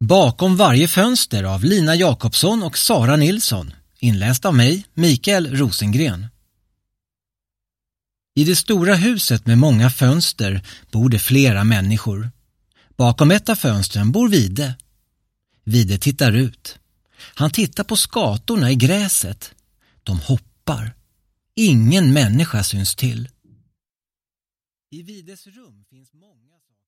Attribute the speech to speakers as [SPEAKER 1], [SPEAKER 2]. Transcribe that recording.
[SPEAKER 1] Bakom varje fönster av Lina Jakobsson och Sara Nilsson, inläst av mig, Mikael Rosengren. I det stora huset med många fönster bor det flera människor. Bakom ett av fönstren bor Vide. Vide tittar ut. Han tittar på skatorna i gräset. De hoppar. Ingen människa syns till. I Vides rum finns många saker.